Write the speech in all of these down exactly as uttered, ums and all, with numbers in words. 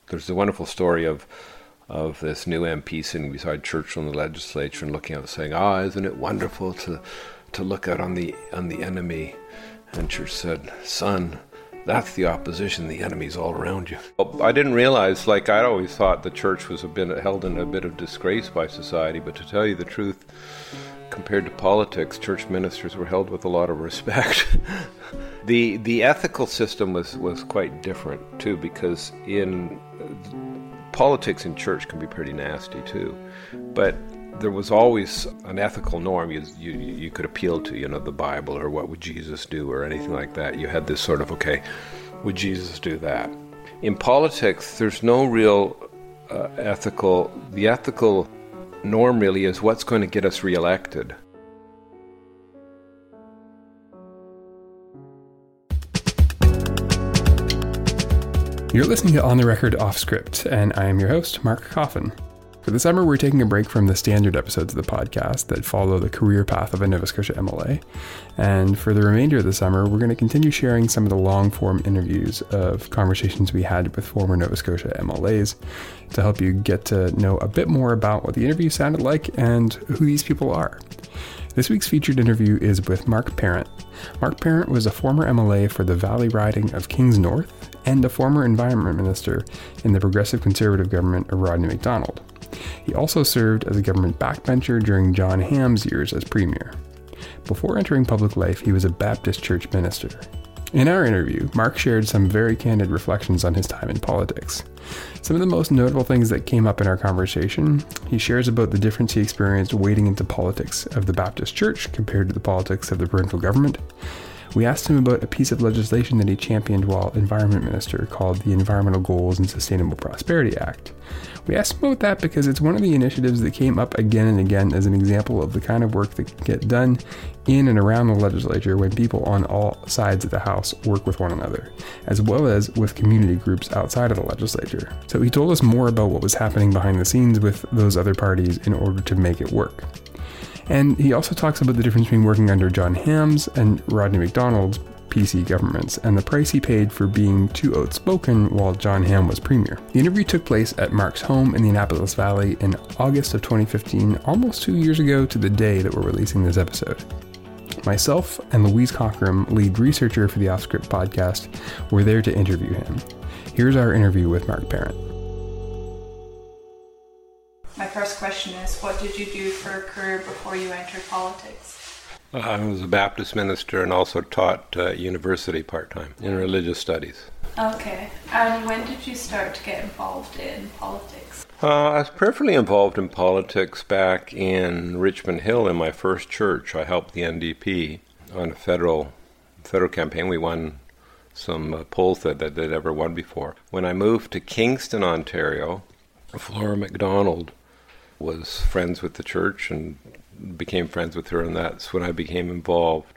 There's a wonderful story of of this new M P sitting beside Churchill in the legislature and looking out saying, ah, isn't it wonderful to to look out on the on the enemy? And Church said, son, that's the opposition. The enemy's all around you. I didn't realize, like I'd always thought the church was a bit held in a bit of disgrace by society, but to tell you the truth, compared to politics, church ministers were held with a lot of respect. the the ethical system was, was quite different too, because in uh, politics in church can be pretty nasty too. But there was always an ethical norm you, you you could appeal to, you know, the Bible or what would Jesus do or anything like that. You had this sort of, okay, would Jesus do that? In politics, there's no real uh, ethical, the ethical norm really is what's going to get us reelected. You're listening to On the Record Off Script, and I am your host, Mark Coffin. For the summer, we're taking a break from the standard episodes of the podcast that follow the career path of a Nova Scotia M L A. And for the remainder of the summer, we're going to continue sharing some of the long-form interviews of conversations we had with former Nova Scotia M L As to help you get to know a bit more about what the interview sounded like and who these people are. This week's featured interview is with Mark Parent. Mark Parent was a former M L A for the Valley riding of Kings North and a former environment minister in the Progressive Conservative government of Rodney MacDonald. He also served as a government backbencher during John Ham's years as premier. Before entering public life, he was a Baptist church minister. In our interview, Mark shared some very candid reflections on his time in politics. Some of the most notable things that came up in our conversation, he shares about the difference he experienced wading into politics of the Baptist church compared to the politics of the provincial government. We asked him about a piece of legislation that he championed while environment minister called the Environmental Goals and Sustainable Prosperity Act. We asked him about that because it's one of the initiatives that came up again and again as an example of the kind of work that can get done in and around the legislature when people on all sides of the House work with one another, as well as with community groups outside of the legislature. So he told us more about what was happening behind the scenes with those other parties in order to make it work. And he also talks about the difference between working under John Ham's and Rodney MacDonald's P C governments and the price he paid for being too outspoken while John Ham was premier. The interview took place at Mark's home in the Annapolis Valley in August of twenty fifteen, almost two years ago to the day that we're releasing this episode. Myself and Louise Cockram, lead researcher for the Off Script podcast, were there to interview him. Here's our interview with Mark Parent. My first question is, what did you do for a career before you entered politics? Uh, I was a Baptist minister and also taught uh, university part-time in religious studies. Okay. And when did you start to get involved in politics? Uh, I was peripherally involved in politics back in Richmond Hill in my first church. I helped the N D P on a federal federal campaign. We won some uh, polls that, that they'd ever won before. When I moved to Kingston, Ontario, Flora MacDonald was friends with the church and became friends with her, and that's when I became involved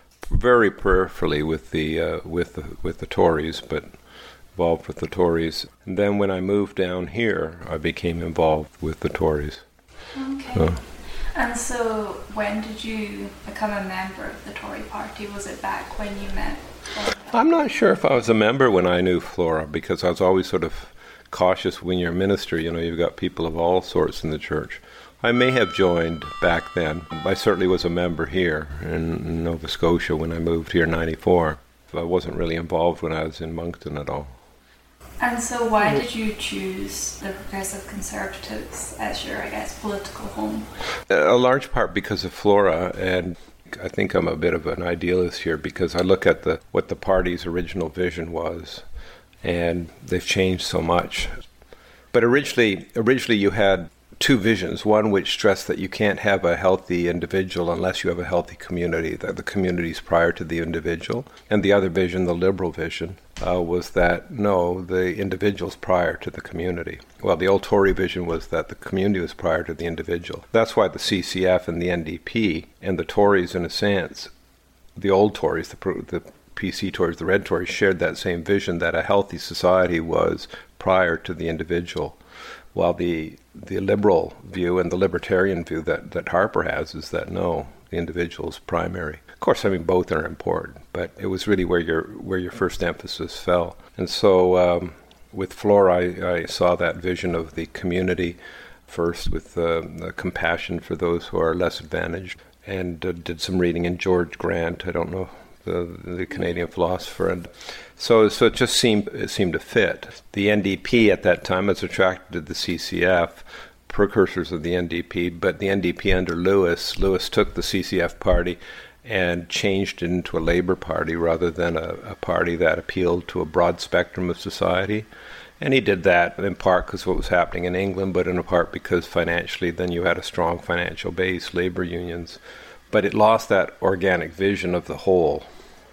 very peripherally with the uh, with the with the Tories, but involved with the Tories. And then when I moved down here, I became involved with the Tories. Okay. So. And so, when did you become a member of the Tory party? Was it back when you met Flora? I'm not sure if I was a member when I knew Flora, because I was always sort of cautious when you're a minister. You know, you've got people of all sorts in the church. I may have joined back then. I certainly was a member here in Nova Scotia when I moved here in ninety-four. I wasn't really involved when I was in Moncton at all. And so why did you choose the Progressive Conservatives as your, I guess, political home? A large part because of Flora, and I think I'm a bit of an idealist here because I look at the what the party's original vision was, and they've changed so much. But originally, originally you had two visions. One which stressed that you can't have a healthy individual unless you have a healthy community, that the community is prior to the individual. And the other vision, the liberal vision, uh, was that, no, the individual's prior to the community. Well, the old Tory vision was that the community was prior to the individual. That's why the C C F and the N D P and the Tories, in a sense, the old Tories, the, the P C Tories, the Red Tories, shared that same vision that a healthy society was prior to the individual. While the the liberal view and the libertarian view that, that Harper has is that no, the individual is primary. Of course, I mean, both are important, but it was really where your where your first emphasis fell. And so um, with Flora, I, I saw that vision of the community first, with uh, the compassion for those who are less advantaged, and uh, did some reading in George Grant. I don't know, the the Canadian philosopher, and so so it just seemed it seemed to fit. The N D P at that time was attracted to the C C F, precursors of the N D P, but the N D P under Lewis, Lewis took the C C F party and changed it into a Labour Party rather than a, a party that appealed to a broad spectrum of society. And he did that in part because of what was happening in England, but in part because financially then you had a strong financial base, labour unions. But it lost that organic vision of the whole,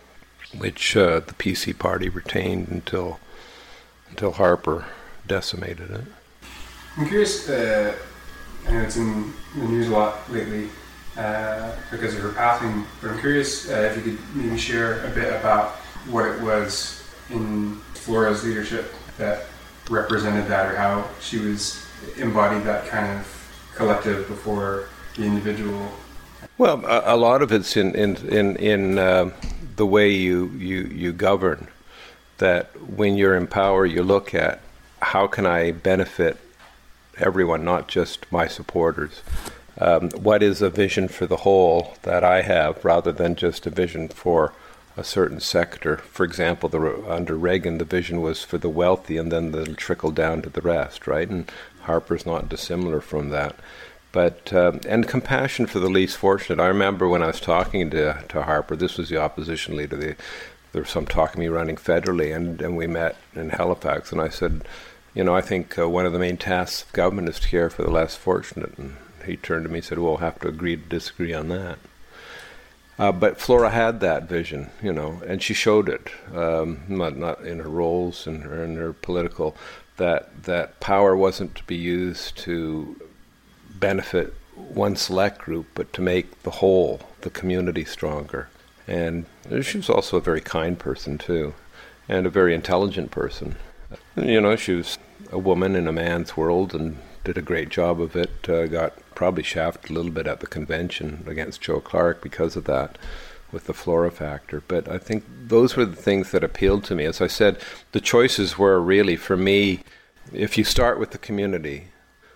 which uh, the P C party retained until until Harper decimated it. I'm curious, uh, I know it's in the news a lot lately, Uh, because of her passing, but I'm curious uh, if you could maybe share a bit about what it was in Flora's leadership that represented that, or how she was embodied that kind of collective before the individual. Well, a, a lot of it's in in in, in uh, the way you, you you govern. That when you're in power, you look at how can I benefit everyone, not just my supporters. Um, what is a vision for the whole that I have, rather than just a vision for a certain sector? For example, the, under Reagan, the vision was for the wealthy, and then they'll trickle down to the rest, right? And Harper's not dissimilar from that. But um, and compassion for the least fortunate. I remember when I was talking to to Harper, this was the opposition leader. They, there was some talk of me running federally, and, and we met in Halifax, and I said, you know, I think uh, one of the main tasks of government is to care for the less fortunate. And he turned to me and said, well, we'll have to agree to disagree on that. Uh, but Flora had that vision, you know, and she showed it, um, not not in her roles and her, in her political, that that power wasn't to be used to benefit one select group, but to make the whole, the community, stronger. And she was also a very kind person, too, and a very intelligent person. You know, she was a woman in a man's world and did a great job of it, uh, got probably shafted a little bit at the convention against Joe Clark because of that, with the Flora factor. But I think those were the things that appealed to me. As I said, the choices were really, for me, if you start with the community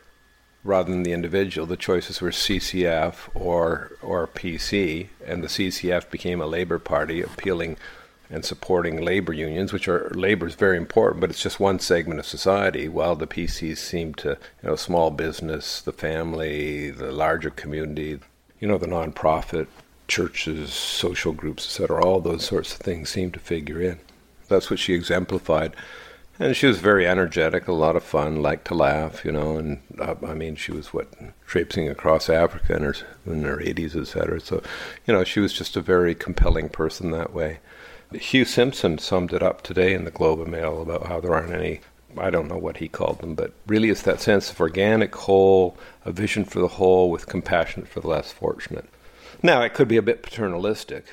rather than the individual, the choices were C C F or or P C, and the C C F became a Labour Party, appealing and supporting labor unions, which are, labor is very important, but it's just one segment of society, while the P Cs seem to, you know, small business, the family, the larger community, you know, the non-profit, churches, social groups, et cetera, all those sorts of things seem to figure in. That's what she exemplified. And she was very energetic, a lot of fun, liked to laugh, you know, and uh, I mean, she was, what, traipsing across Africa in her, in her eighties, et cetera. So, you know, she was just a very compelling person that way. Hugh Simpson summed it up today in the Globe and Mail about how there aren't any, I don't know what he called them, but really it's that sense of organic whole, a vision for the whole with compassion for the less fortunate. Now, it could be a bit paternalistic,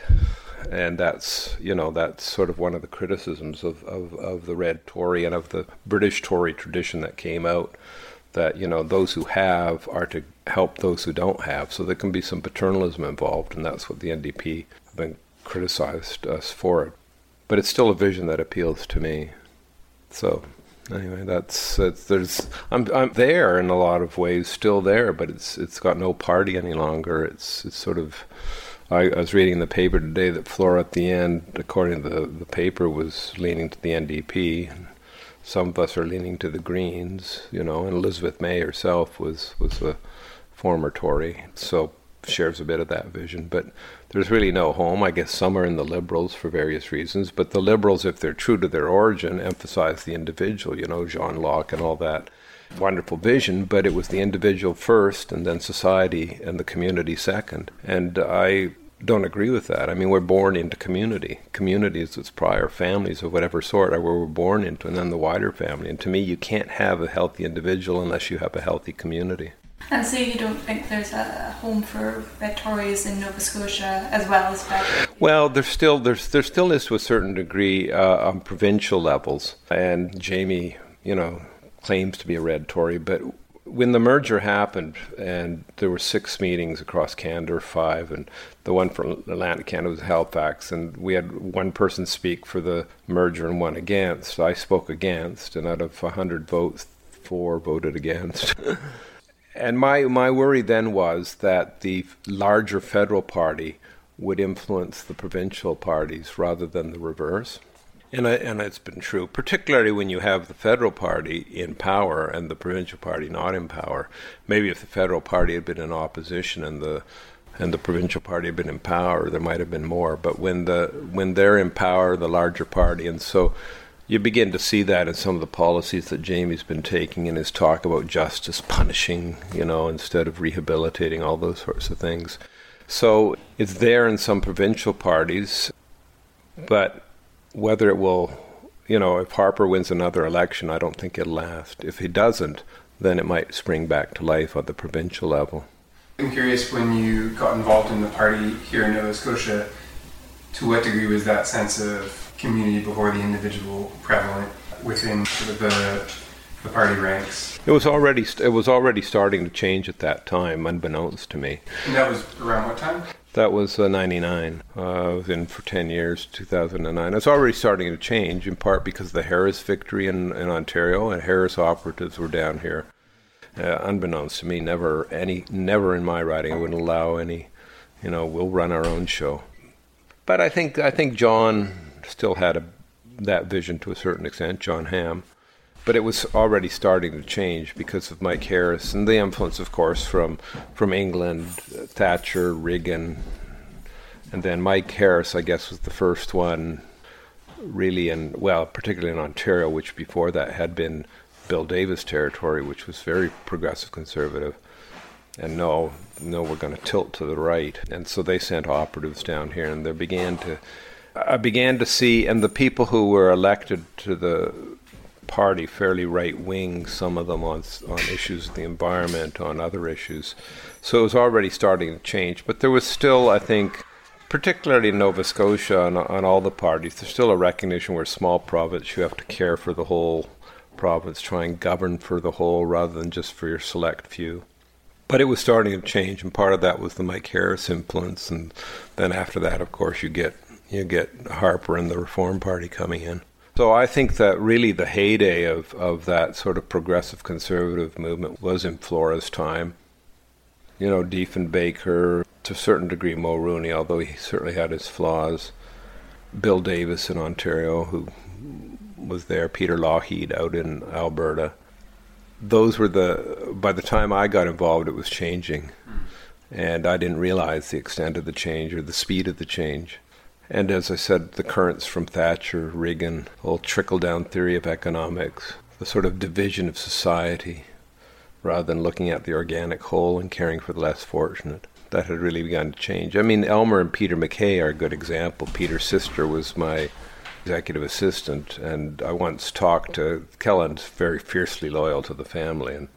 and that's, you know, that's sort of one of the criticisms of, of, of the Red Tory and of the British Tory tradition that came out, that, you know, those who have are to help those who don't have. So there can be some paternalism involved, and that's what the N D P have been criticized us for it, but it's still a vision that appeals to me. So anyway, that's it's, there's I'm I'm there in a lot of ways, still there, but it's it's got no party any longer. It's it's sort of. I, I was reading in the paper today that Flora at the end, according to the the paper, was leaning to the N D P. Some of us are leaning to the Greens, you know, and Elizabeth May herself was was a former Tory, so shares a bit of that vision, but there's really no home. I guess some are in the Liberals for various reasons, but the Liberals, if they're true to their origin, emphasize the individual, you know, John Locke and all that wonderful vision, but it was the individual first and then society and the community second. And I don't agree with that. I mean, we're born into community. Community is its prior, families of whatever sort are where we're born into, and then the wider family. And to me, you can't have a healthy individual unless you have a healthy community. And so you don't think there's a home for Red Tories in Nova Scotia as well as Red? Well, there's still there's there still is to a certain degree uh, on provincial levels, and Jamie, you know, claims to be a Red Tory, but when the merger happened, and there were six meetings across Canada, or five, and the one for Atlantic Canada was Halifax, and we had one person speak for the merger and one against. I spoke against, and out of one hundred votes, four voted against. And my, my worry then was that the larger federal party would influence the provincial parties rather than the reverse. And, I, and it's been true, particularly when you have the federal party in power and the provincial party not in power. Maybe if the federal party had been in opposition and the and the provincial party had been in power, there might have been more. But when the when they're in power, the larger party, and so you begin to see that in some of the policies that Jamie's been taking in his talk about justice, punishing, you know, instead of rehabilitating, all those sorts of things. So it's there in some provincial parties, but whether it will, you know, if Harper wins another election, I don't think it'll last. If he doesn't, then it might spring back to life at the provincial level. I'm curious, when you got involved in the party here in Nova Scotia, to what degree was that sense of community before the individual prevalent within sort of the, the party ranks? It was already it was already starting to change at that time, unbeknownst to me. And that was around what time? That was uh, ninety-nine. Uh, I was in for ten years, two thousand nine. It's already starting to change, in part because of the Harris victory in, in Ontario, and Harris operatives were down here. Uh, unbeknownst to me, never any, never in my writing I wouldn't allow any, you know, we'll run our own show. But I think I think John still had a, that vision to a certain extent, John Hamm. But it was already starting to change because of Mike Harris and the influence, of course, from from England, Thatcher, Reagan, and then Mike Harris, I guess, was the first one really in, well, particularly in Ontario, which before that had been Bill Davis territory, which was very progressive conservative. And no, no, we're going to tilt to the right. And so they sent operatives down here, and they began to, I began to see, and the people who were elected to the party, fairly right-wing, some of them on on issues of the environment, on other issues. So it was already starting to change. But there was still, I think, particularly in Nova Scotia, on, on all the parties, there's still a recognition we're a small province. You have to care for the whole province, try and govern for the whole rather than just for your select few. But it was starting to change, and part of that was the Mike Harris influence. And then after that, of course, you get you get Harper and the Reform Party coming in. So I think that really the heyday of, of that sort of progressive conservative movement was in Flora's time. You know, Diefenbaker, to a certain degree Mulroney, although he certainly had his flaws. Bill Davis in Ontario, who was there. Peter Lougheed out in Alberta. Those were the, by the time I got involved, it was changing. And I didn't realize the extent of the change or the speed of the change. And as I said, the currents from Thatcher, Reagan, whole trickle-down theory of economics, the sort of division of society, rather than looking at the organic whole and caring for the less fortunate, that had really begun to change. I mean, Elmer and Peter MacKay are a good example. Peter's sister was my executive assistant, and I once talked to, Kellen's very fiercely loyal to the family, and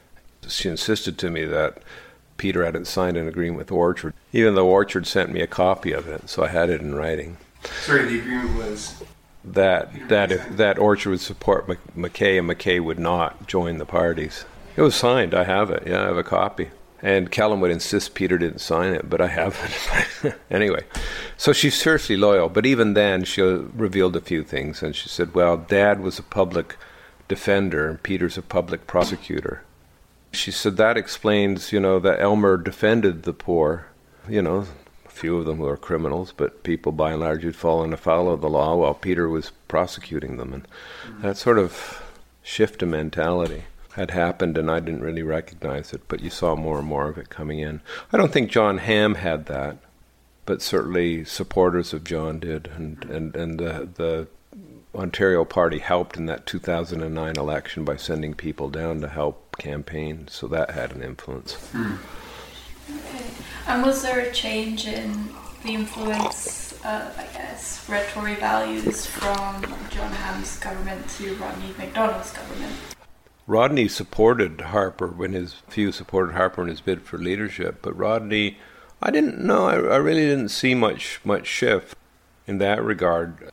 she insisted to me that Peter hadn't signed an agreement with Orchard, even though Orchard sent me a copy of it, so I had it in writing. Sorry, the agreement was that that if that Orchard would support MacKay and MacKay would not join the parties. It was signed. I have it. Yeah, I have a copy. And Kellen would insist Peter didn't sign it, but I have it. Anyway, so she's fiercely loyal. But even then, she revealed a few things, and she said, "Well, Dad was a public defender, and Peter's a public prosecutor." She said that explains, you know, that Elmer defended the poor, you know, a few of them who are criminals, but people by and large who'd fallen afoul of the law while Peter was prosecuting them. And that sort of shift of mentality had happened, and I didn't really recognize it, but you saw more and more of it coming in. I don't think John Hamm had that, but certainly supporters of John did, and, and, and the, the Ontario Party helped in that two thousand nine election by sending people down to help campaign, so that had an influence. Mm. Okay. And was there a change in the influence of, I guess, red Tory values from John Hamm's government to Rodney MacDonald's government? Rodney supported Harper when his few supported Harper in his bid for leadership, but Rodney, I didn't know, I, I really didn't see much much shift in that regard.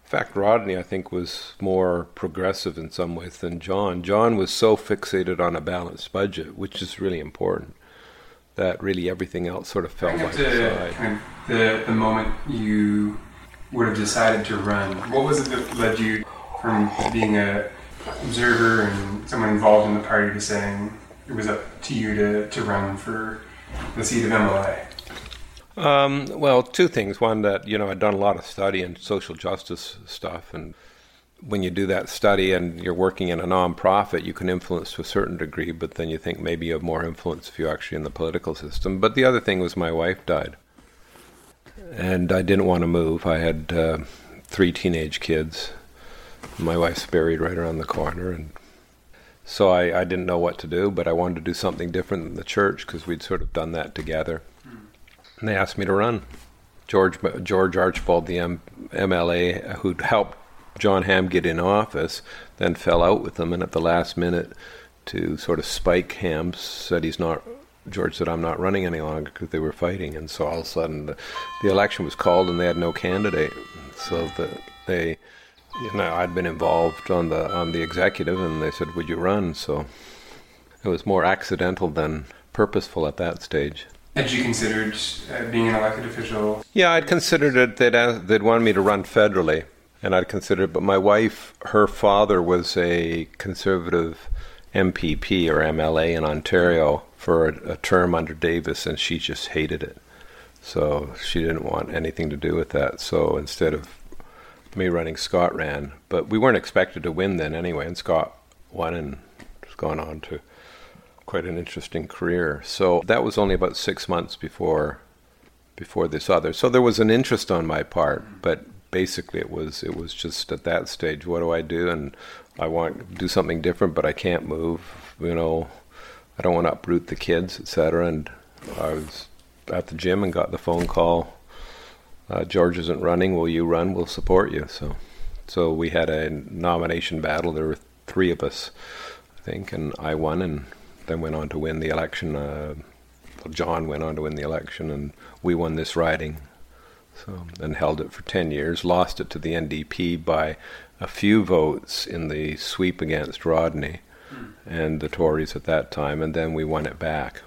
fact, Rodney, I think, was more progressive in some ways than John. John was so fixated on a balanced budget, which is really important, that really everything else sort of fell by the side. Kind of the, the moment you would have decided to run, what was it that led you from being a observer and someone involved in the party to saying it was up to you to, to run for the seat of M L A? Um, well, two things. One, that, you know, I'd done a lot of study in social justice stuff, and when you do that study and you're working in a non-profit, you can influence to a certain degree, but then you think maybe you have more influence if you're actually in the political system. But the other thing was my wife died, and I didn't want to move. I had uh, three teenage kids. My wife's buried right around the corner, and so I, I didn't know what to do, but I wanted to do something different than the church because we'd sort of done that together. And they asked me to run. George George Archibald, the M- MLA who'd helped John Hamm get in office, then fell out with them, and at the last minute, to sort of spike Hamm, said he's not. George said, I'm not running any longer, because they were fighting. And so all of a sudden, the, the election was called, and they had no candidate. So the, they, you know, I'd been involved on the on the executive, and they said, would you run? So it was more accidental than purposeful at that stage. Had you considered uh, being an elected official? Yeah, I'd considered it. They'd, asked, they'd wanted me to run federally, and I'd considered it. But my wife, her father was a Conservative M P P or M L A in Ontario for a, a term under Davis, and she just hated it. So she didn't want anything to do with that. So instead of me running, Scott ran. But we weren't expected to win then anyway, and Scott won and has gone on to quite an interesting career. So that was only about six months before before this other. So there was an interest on my part, but basically it was it was just at that stage, what do I do? And I want to do something different, but I can't move. You know, I don't want to uproot the kids, et cetera. And I was at the gym and got the phone call. Uh, George isn't running. Will you run? We'll support you. So, so we had a nomination battle. There were three of us, I think, and I won, and then went on to win the election. Uh, well, John went on to win the election, and we won this riding. So, and held it for ten years. Lost it to the N D P by a few votes in the sweep against Rodney mm. and the Tories at that time, and then we won it back.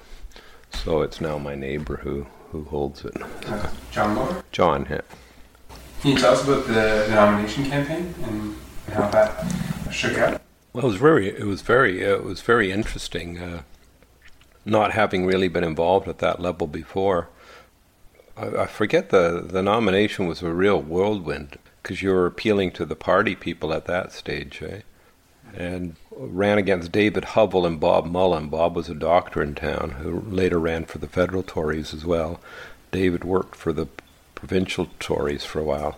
So it's now my neighbor who, who holds it. Uh, John Moore? John, yeah. Can you tell us about the, the nomination campaign and how that shook out? Well, it was very, it was very, uh, it was very interesting. Uh, not having really been involved at that level before, I, I forget the the nomination was a real whirlwind because you were appealing to the party people at that stage, eh? And ran against David Hovell and Bob Mullen. Bob was a doctor in town who later ran for the federal Tories as well. David worked for the provincial Tories for a while,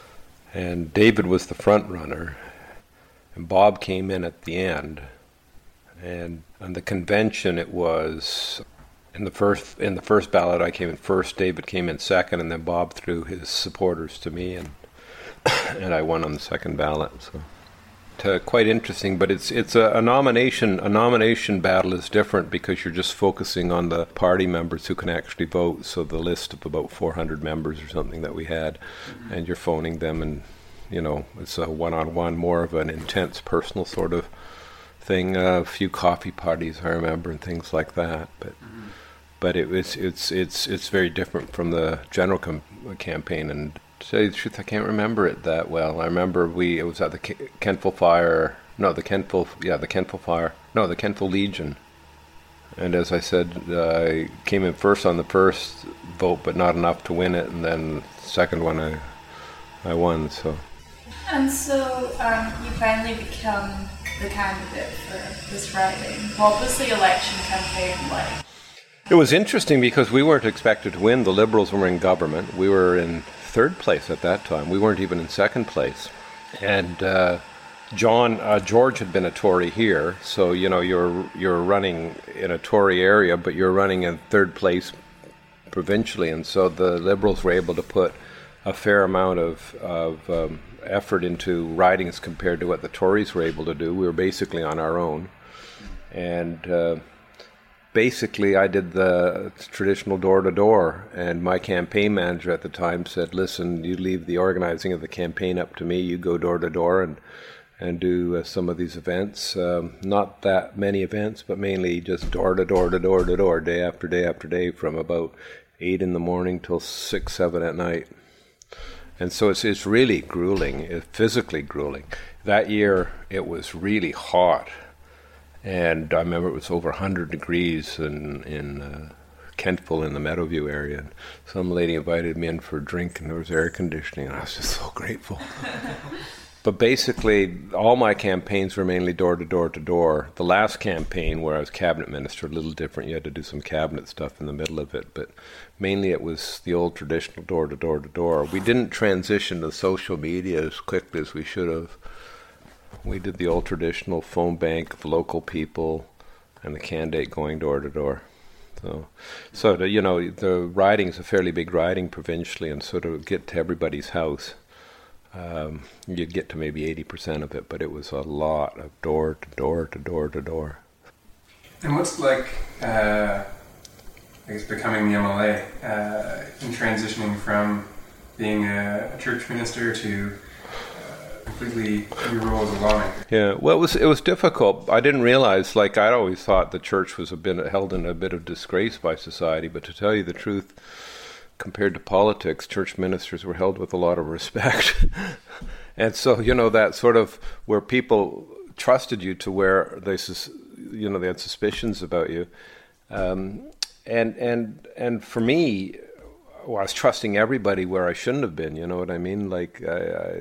and David was the front runner. And Bob came in at the end, and on the convention it was in the first in the first ballot I came in first, David came in second, and then Bob threw his supporters to me, and and I won on the second ballot. So to, quite interesting, but it's it's a, a nomination a nomination battle is different because you're just focusing on the party members who can actually vote. So the list of about four hundred members or something that we had, mm-hmm. and you're phoning them, and you know, it's a one-on-one, more of an intense personal sort of thing. Uh, a few coffee parties, I remember, and things like that. But mm-hmm. but it was it's it's it's very different from the general com- campaign. And to tell you the truth, I can't remember it that well. I remember we it was at the K- Kentville Fire. No, the Kentville yeah the Kentville Fire. No, the Kentville Legion. And as I said, uh, I came in first on the first vote, but not enough to win it. And then second one, I I won. So. And so um, you finally become the candidate for this riding. What was the election campaign like? It was interesting because we weren't expected to win. The Liberals were in government. We were in third place at that time. We weren't even in second place. And uh, John uh, George had been a Tory here, so you know you're you're running in a Tory area, but you're running in third place provincially, and so the Liberals were able to put a fair amount of of um, effort into ridings compared to what the Tories were able to do. We were basically on our own, and uh, basically I did the traditional door-to-door, and my campaign manager at the time said, listen, you leave the organizing of the campaign up to me, you go door-to-door and and do uh, some of these events. Um, not that many events, but mainly just door-to-door to door-to-door, day after day after day, from about eight in the morning till six, seven at night. And so it's it's really grueling, it's physically grueling. That year it was really hot, and I remember it was over one hundred degrees in, in uh, Kentville in the Meadowview area. And some lady invited me in for a drink, and there was air conditioning, and I was just so grateful. But basically, all my campaigns were mainly door-to-door to door. The last campaign, where I was cabinet minister, a little different. You had to do some cabinet stuff in the middle of it. But mainly it was the old traditional door-to-door to door. We didn't transition to social media as quickly as we should have. We did the old traditional phone bank of local people and the candidate going door-to-door. So, so to, you know, the riding's a fairly big riding provincially, and so to get to everybody's house, Um, you'd get to maybe eighty percent of it, but it was a lot of door to door to door to door. And what's like, uh, I guess, becoming the M L A uh, in transitioning from being a, a church minister to uh, completely your role as a lawmaker? Yeah, well, it was it was difficult. I didn't realize, like, I'd always thought the church was a bit held in a bit of disgrace by society, but to tell you the truth, compared to politics, church ministers were held with a lot of respect. And so, you know, that sort of where people trusted you to where they, you know, they had suspicions about you. Um, and and and for me, well, I was trusting everybody where I shouldn't have been. You know what I mean? Like I, I,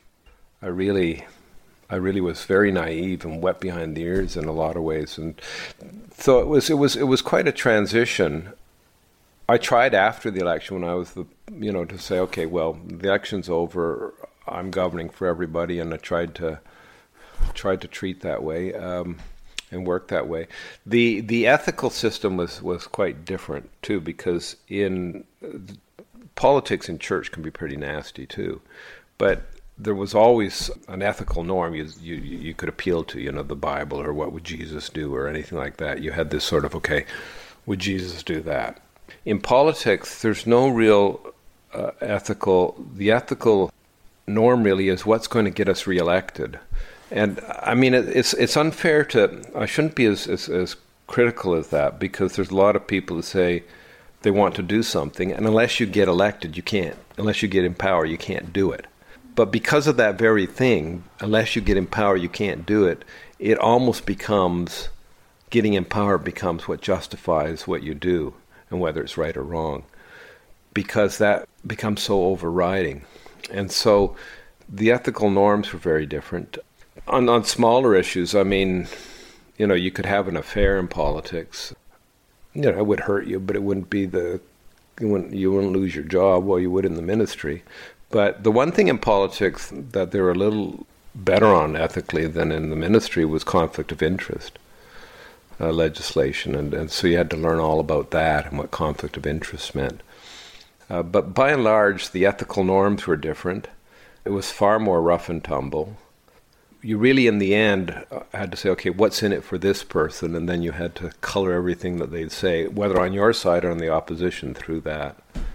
I really, I really was very naive and wet behind the ears in a lot of ways. And so it was, it was, it was quite a transition. I tried after the election when I was the, you know, to say, okay, well, the election's over, I'm governing for everybody, and I tried to tried to treat that way um, and work that way. The the ethical system was, was quite different too, because in uh, politics in church can be pretty nasty too, but there was always an ethical norm you, you you could appeal to, you know, the Bible or what would Jesus do or anything like that. You had this sort of, okay, would Jesus do that? In politics, there's no real uh, ethical, the ethical norm really is what's going to get us reelected. And I mean, it, it's it's unfair to, I shouldn't be as, as, as critical as that, because there's a lot of people that say they want to do something, and unless you get elected, you can't, unless you get in power, you can't do it. But because of that very thing, unless you get in power, you can't do it, it almost becomes, getting in power becomes what justifies what you do, and whether it's right or wrong, because that becomes so overriding. And so the ethical norms were very different. On on smaller issues, I mean, you know, you could have an affair in politics. You know, it would hurt you, but it wouldn't be the, you wouldn't, you wouldn't lose your job, well, you would in the ministry. But the one thing in politics that they were a little better on ethically than in the ministry was conflict of interest. Uh, legislation, and, and so you had to learn all about that and what conflict of interest meant. Uh, but by and large, the ethical norms were different. It was far more rough and tumble. You really, in the end, uh, had to say, okay, what's in it for this person? And then you had to color everything that they'd say, whether on your side or on the opposition, through that.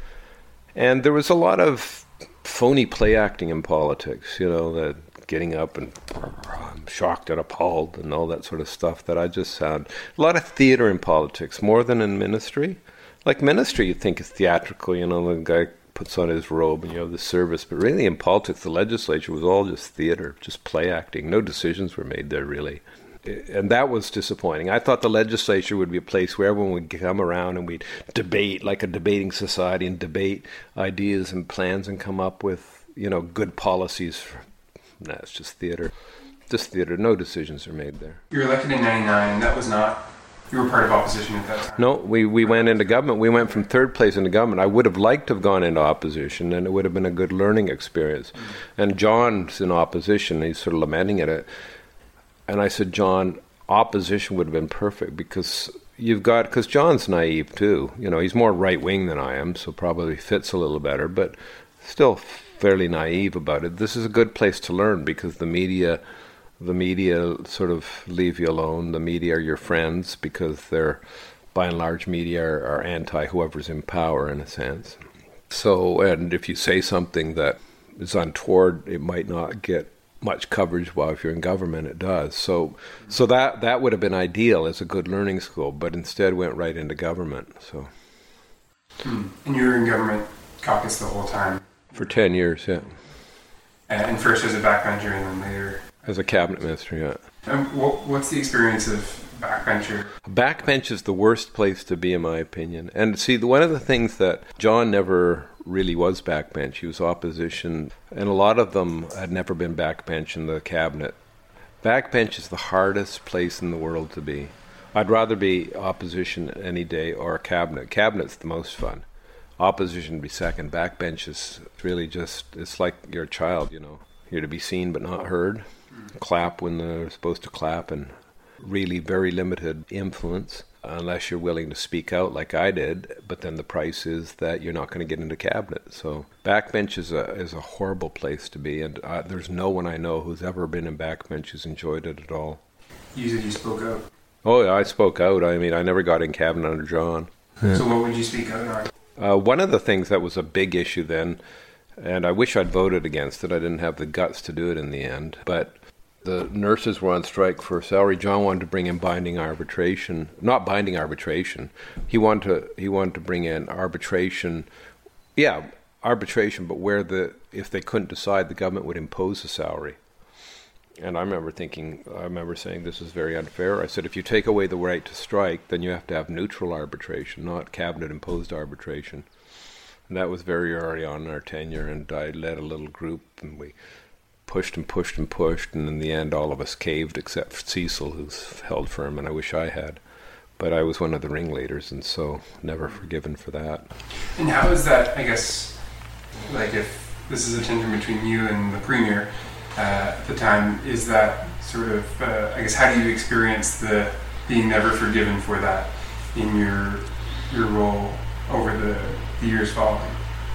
And there was a lot of phony play acting in politics, you know, that getting up and I'm shocked and appalled and all that sort of stuff that I just found. A lot of theater in politics, more than in ministry. Like ministry, you think is theatrical, you know, the guy puts on his robe and you have the service. But really in politics, the legislature was all just theater, just play acting. No decisions were made there, really. And that was disappointing. I thought the legislature would be a place where everyone would come around and we'd debate, like a debating society, and debate ideas and plans and come up with, you know, good policies for. No, it's just theater. Just theater. No decisions are made there. You were elected in ninety-nine, and that was not, you were part of opposition at that time. No, we, we went into government. We went from third place into government. I would have liked to have gone into opposition, and it would have been a good learning experience. Mm-hmm. And John's in opposition. He's sort of lamenting it. And I said, John, opposition would have been perfect, because you've got, because John's naive too. You know, he's more right-wing than I am, so probably fits a little better, but still fairly naive about it. This is a good place to learn, because the media, the media sort of leave you alone. The media are your friends because they're by and large, media are, are anti whoever's in power, in a sense. So, and if you say something that is untoward, it might not get much coverage, while if you're in government, it does. So so that that would have been ideal as a good learning school, but instead went right into government. So. Hmm. And you were in government caucus the whole time? For ten years, yeah. And first as a backbencher and then later? As a cabinet minister, yeah. And what, what's the experience of backbencher? Backbench is the worst place to be, in my opinion. And see, one of the things that John never really was backbench. He was opposition, and a lot of them had never been backbench in the cabinet. Backbench is the hardest place in the world to be. I'd rather be opposition any day or cabinet. Cabinet's the most fun. Opposition would be second. Backbench is really just, it's like you're a child, you know. You're to be seen but not heard. Clap when they're supposed to clap, and really very limited influence unless you're willing to speak out like I did. But then the price is that you're not going to get into cabinet. So backbench is a is a horrible place to be, and uh, there's no one I know who's ever been in backbench who's enjoyed it at all. You said you spoke out. Oh yeah, I spoke out. I mean, I never got in cabinet under John. Yeah. So what would you speak out on? Uh, one of the things that was a big issue then, and I wish I'd voted against it. I didn't have the guts to do it in the end, but the nurses were on strike for salary. John wanted to bring in binding arbitration, not binding arbitration. He wanted to, he wanted to bring in arbitration, yeah, arbitration, but where the if they couldn't decide, the government would impose a salary. And I remember thinking, I remember saying, this is very unfair. I said, if you take away the right to strike, then you have to have neutral arbitration, not cabinet-imposed arbitration. And that was very early on in our tenure, and I led a little group, and we pushed and pushed and pushed, and in the end all of us caved except for Cecil, who's held firm, and I wish I had. But I was one of the ringleaders, and so never forgiven for that. And how is that, I guess, like if this is a tension between you and the Premier uh, at the time, is that sort of, uh, I guess, how do you experience the being never forgiven for that in your your role over the, the years following?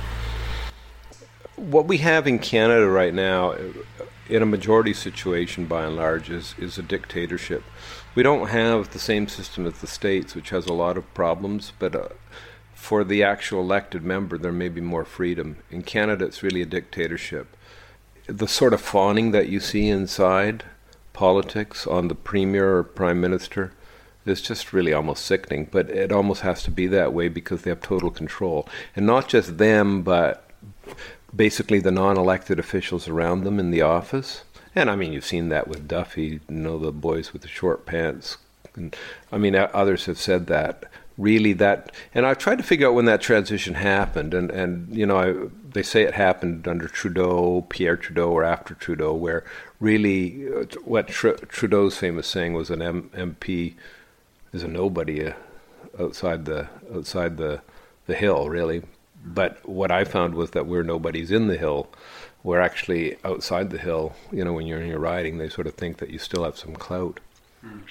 What we have in Canada right now, in a majority situation by and large, is, is a dictatorship. We don't have the same system as the States, which has a lot of problems, but uh, for the actual elected member, there may be more freedom. In Canada, it's really a dictatorship. The sort of fawning that you see inside politics on the Premier or Prime Minister is just really almost sickening, but it almost has to be that way because they have total control. And not just them, but basically the non-elected officials around them in the office. And I mean, you've seen that with Duffy, you know, the boys with the short pants. And, I mean, others have said that. Really that, and I've tried to figure out when that transition happened, and, and you know, I, they say it happened under Trudeau, Pierre Trudeau, or after Trudeau, where really uh, what Tr- Trudeau's famous saying was an M- MP is a nobody uh, outside the outside the, the hill, really. But what I found was that we're nobodies in the hill. We're actually outside the hill. You know, when you're in your riding, they sort of think that you still have some clout. Mm.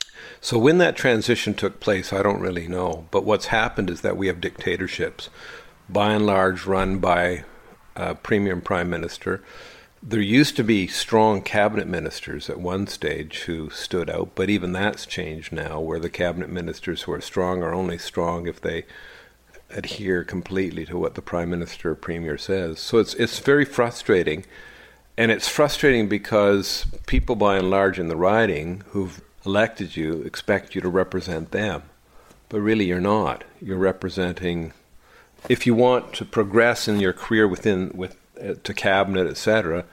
So when that transition took place, I don't really know. But what's happened is that we have dictatorships, by and large run by uh, Premier and Prime Minister. There used to be strong cabinet ministers at one stage who stood out, but even that's changed now, where the cabinet ministers who are strong are only strong if they adhere completely to what the Prime Minister or Premier says. So it's it's very frustrating. And it's frustrating because people by and large in the riding who've elected you expect you to represent them. But really you're not. You're representing, if you want to progress in your career within with uh, to cabinet, et cetera,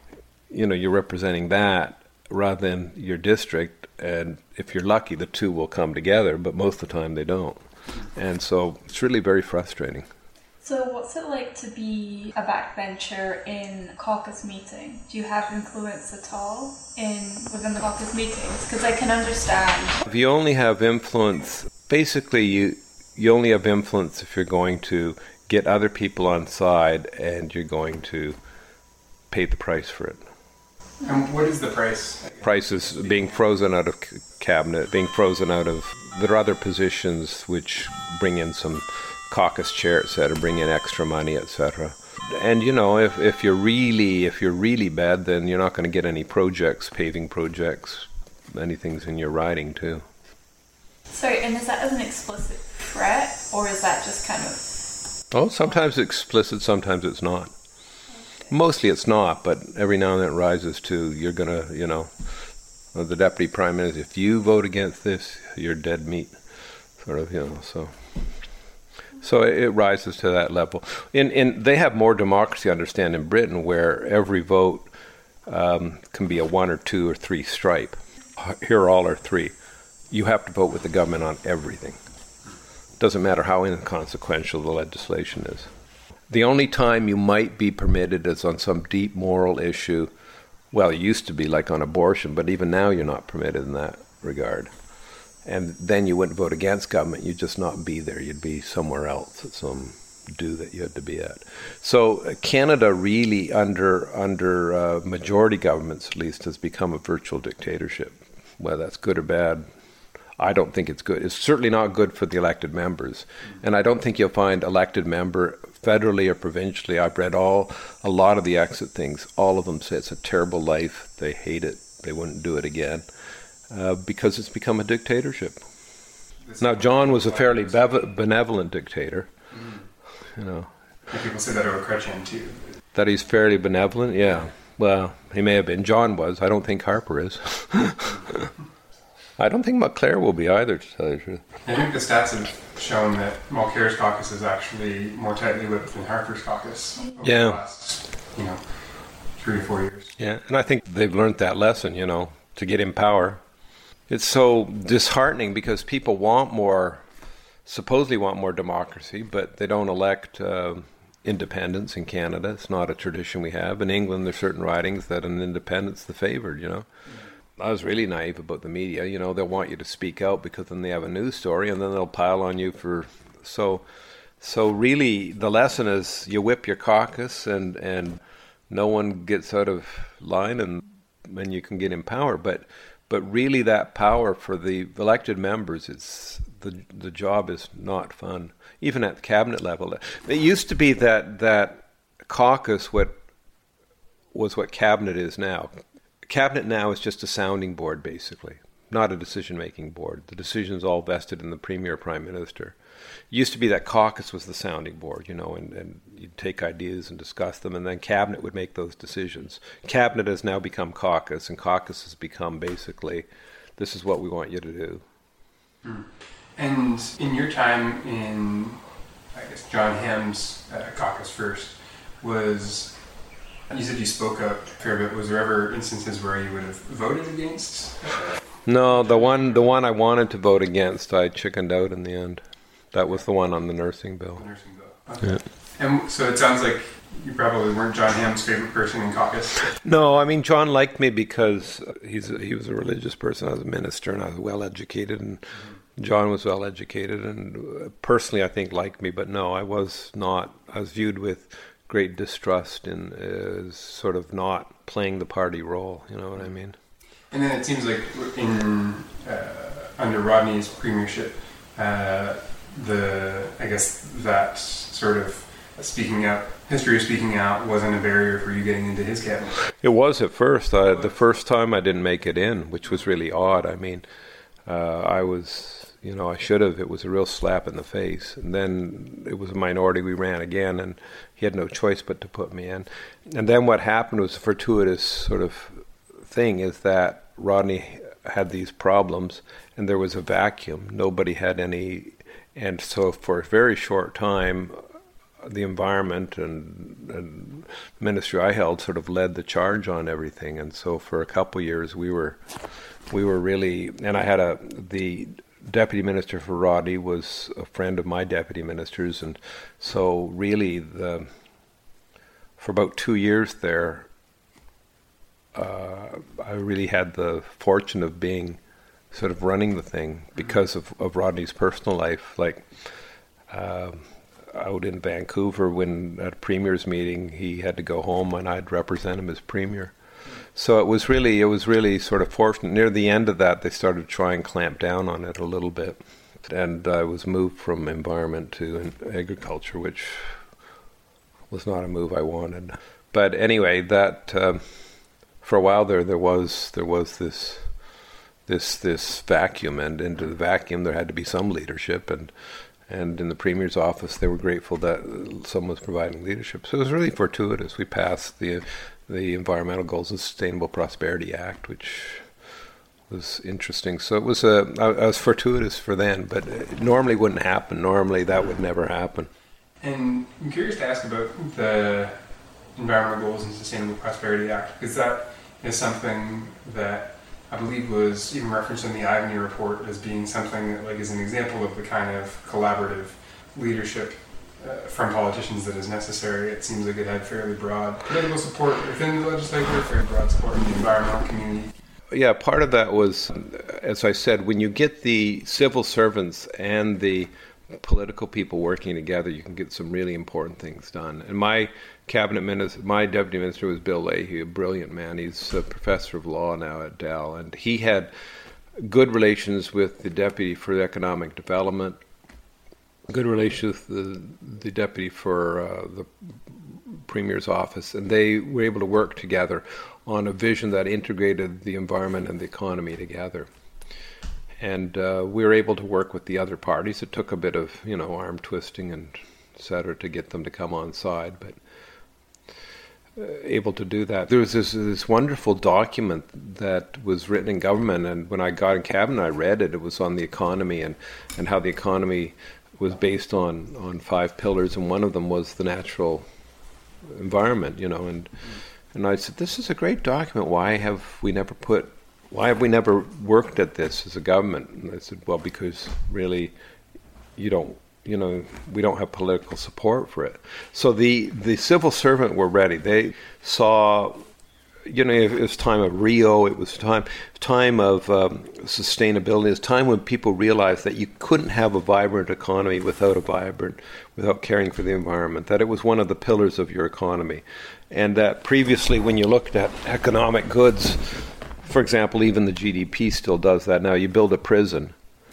you know, you're representing that rather than your district. And if you're lucky, the two will come together, but most of the time they don't. And so it's really very frustrating. So what's it like to be a backbencher in a caucus meeting? Do you have influence at all in within the caucus meetings? Because I can understand. If you only have influence, basically you you only have influence if you're going to get other people on side and you're going to pay the price for it. And what is the price? Price is being frozen out of c- cabinet, being frozen out of... There are other positions which bring in some caucus chair, et cetera, bring in extra money, et cetera. And, you know, if, if you're really if you're really bad, then you're not going to get any projects, paving projects, anything's in your riding, too. Sorry, and is that as an explicit threat, or is that just kind of... Oh, sometimes it's explicit, sometimes it's not. Mostly it's not, but every now and then it rises to, you're going to, you know, the Deputy Prime Minister, if you vote against this, you're dead meat. Sort of, you know, so... So it rises to that level. In in they have more democracy, I understand, in Britain, where every vote um, can be a one or two or three stripe. Here all are three. You have to vote with the government on everything. Doesn't matter how inconsequential the legislation is. The only time you might be permitted is on some deep moral issue. Well, it used to be like on abortion, but even now you're not permitted in that regard. And then you wouldn't vote against government, you'd just not be there. You'd be somewhere else at some do that you had to be at. So uh, Canada really, under under uh, majority governments at least, has become a virtual dictatorship. Whether that's good or bad, I don't think it's good. It's certainly not good for the elected members. And I don't think you'll find elected member federally or provincially. I've read all a lot of the exit things. All of them say it's a terrible life. They hate it. They wouldn't do it again. Uh, because it's become a dictatorship. Now, John was a fairly bev- benevolent dictator. Mm. You know. And people say that about Chrétien too. That he's fairly benevolent, yeah. Well, he may have been. John was. I don't think Harper is. I don't think Mulcair will be either, to tell you the truth. I think the stats have shown that Mulcair's caucus is actually more tightly whipped than Harper's caucus over yeah. the last, you know, three or four years. Yeah, and I think they've learned that lesson, you know, to get in power. It's so disheartening because people want more, supposedly want more democracy, but they don't elect uh, independents in Canada. It's not a tradition we have. In England, there's certain writings that an independent's the favored, you know. I was really naive about the media. You know, they'll want you to speak out because then they have a news story and then they'll pile on you for... So so really, the lesson is you whip your caucus and, and no one gets out of line and, and you can get in power. But... But really, that power for the elected members, it's the the job is not fun, even at the cabinet level. It used to be that that caucus what was what cabinet is now. Cabinet now is just a sounding board, basically, not a decision-making board. The decision's all vested in the Premier, Prime Minister. It used to be that caucus was the sounding board, you know, and, and you'd take ideas and discuss them, and then cabinet would make those decisions. Cabinet has now become caucus, and caucus has become basically, this is what we want you to do. Mm. And in your time in, I guess, John Hem's uh, caucus first, was, you said you spoke up a fair bit. Was there ever instances where you would have voted against? Uh, no, the one the one I wanted to vote against, I chickened out in the end. That was the one on the nursing bill. The nursing bill. Okay. Yeah. And so it sounds like you probably weren't John Hem's favorite person in caucus. No, I mean, John liked me because he's a, he was a religious person. I was a minister and I was well educated, and mm-hmm. John was well educated and personally I think liked me, but no, I was not. I was viewed with great distrust and as sort of not playing the party role, you know what I mean? And then it seems like in uh, under Rodney's premiership, uh, the I guess that sort of speaking out, history of speaking out wasn't a barrier for you getting into his cabinet. It was at first. I, the first time I didn't make it in, which was really odd. I mean, uh, I was, you know, I should have. It was a real slap in the face. And then it was a minority. We ran again, and he had no choice but to put me in. And then what happened was a fortuitous sort of thing is that Rodney had these problems, and there was a vacuum. Nobody had any... And so for a very short time, the environment and, and ministry I held sort of led the charge on everything. And so for a couple of years, we were we were really... And I had a... The deputy minister for Rodney was a friend of my deputy ministers. And so really, the for about two years there, uh, I really had the fortune of being... sort of running the thing because of, of Rodney's personal life. Like uh, out in Vancouver, when at a premier's meeting, he had to go home and I'd represent him as premier. So it was really, it was really sort of fortunate. Near the end of that, they started to try and clamp down on it a little bit. And I was moved from environment to agriculture, which was not a move I wanted. But anyway, that uh, for a while there, there was there was this this this vacuum, and into the vacuum there had to be some leadership, and and in the Premier's office they were grateful that someone was providing leadership. So it was really fortuitous. We passed the the Environmental Goals and Sustainable Prosperity Act, which was interesting. So it was a I, I was fortuitous for then, but it normally wouldn't happen. Normally that would never happen. And I'm curious to ask about the Environmental Goals and Sustainable Prosperity Act, because that is something that I believe was even referenced in the Ivany report as being something that, like, is an example of the kind of collaborative leadership uh, from politicians that is necessary. It seems like it had fairly broad political support within the legislature, fairly broad support in the environmental community. Yeah, part of that was, as I said, when you get the civil servants and the political people working together, you can get some really important things done. And my cabinet minister, my deputy minister was Bill Leahy, a brilliant man. He's a professor of law now at Dell, and he had good relations with the deputy for economic development, good relations with the, the deputy for uh, the Premier's office, and they were able to work together on a vision that integrated the environment and the economy together. And uh, we were able to work with the other parties. It took a bit of, you know, arm twisting and et cetera to get them to come on side, but uh, able to do that. There was this, this wonderful document that was written in government, and when I got in cabinet, I read it. It was on the economy and, and how the economy was based on, on five pillars, and one of them was the natural environment, you know. And and I said, this is a great document. Why have we never put Why have we never worked at this as a government? And I said, well, because really, you don't, you know, we don't have political support for it. So the, the civil servant were ready. They saw, you know, it was time of Rio. It was time time of um, sustainability. It was time when people realized that you couldn't have a vibrant economy without a vibrant, without caring for the environment. That it was one of the pillars of your economy, and that previously, when you looked at economic goods, for example, even the G D P still does that now. You build a prison,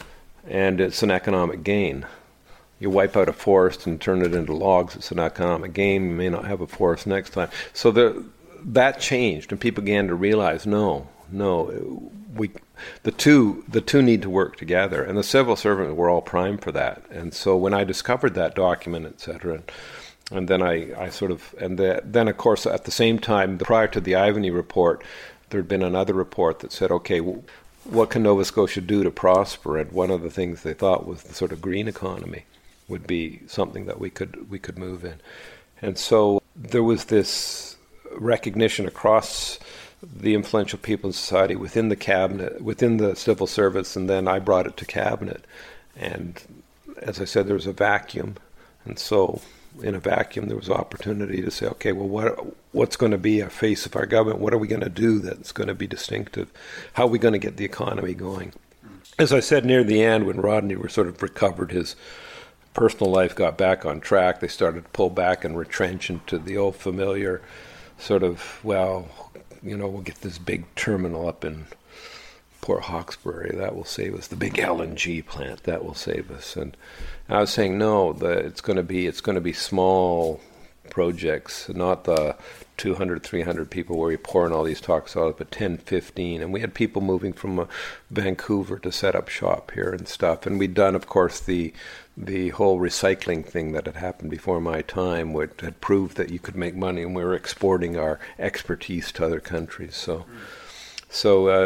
and it's an economic gain. You wipe out a forest and turn it into logs, it's an economic gain. You may not have a forest next time. So the, that changed, and people began to realize, no, no, we, the two, the two need to work together. And the civil servants were all primed for that. And so when I discovered that document, et cetera, and, and then I, I sort of, and the, then of course at the same time, prior to the Ivany report, there had been another report that said, okay, what can Nova Scotia do to prosper? And one of the things they thought was the sort of green economy would be something that we could we could move in. And so there was this recognition across the influential people in society, within the cabinet, within the civil service, and then I brought it to cabinet. And as I said, there was a vacuum. And so in a vacuum, there was opportunity to say, okay, well, what what's going to be a face of our government? What are we going to do that's going to be distinctive? How are we going to get the economy going? As I said near the end, when Rodney were sort of recovered his personal life, got back on track, they started to pull back and retrench into the old familiar sort of, well, you know, we'll get this big terminal up in Port Hawkesbury, that will save us. The big L N G plant, that will save us. And I was saying, no, the, it's going to be it's going to be small projects, not the two hundred, three hundred people where we pour in all these toxic oils, but ten, fifteen. And we had people moving from uh, Vancouver to set up shop here and stuff. And we'd done, of course, the the whole recycling thing that had happened before my time, which had proved that you could make money, and we were exporting our expertise to other countries. So, mm. so uh,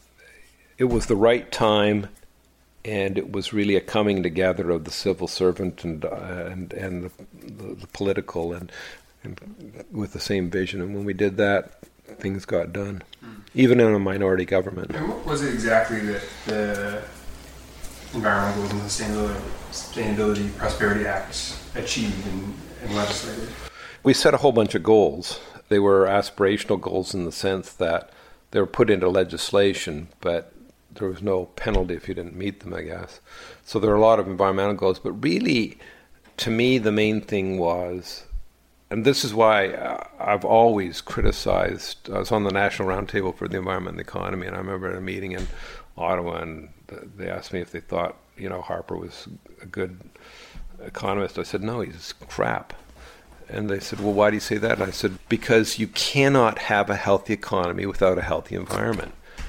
it was the right time, and it was really a coming together of the civil servant and uh, and and the, the, the political, and, and with the same vision. And when we did that, things got done, mm. even in a minority government. And what was it exactly that the Environmental Goals and Sustainability, Sustainability Prosperity Act achieved and, and legislated? We set a whole bunch of goals. They were aspirational goals in the sense that they were put into legislation, but there was no penalty if you didn't meet them, I guess. So there were a lot of environmental goals, but really, to me, the main thing was, and this is why I've always criticized, I was on the National Roundtable for the Environment and the Economy, and I remember at a meeting in Ottawa, and they asked me if they thought, you know, Harper was a good economist. I said, no, he's crap. And they said, well, why do you say that? And I said, because you cannot have a healthy economy without a healthy environment.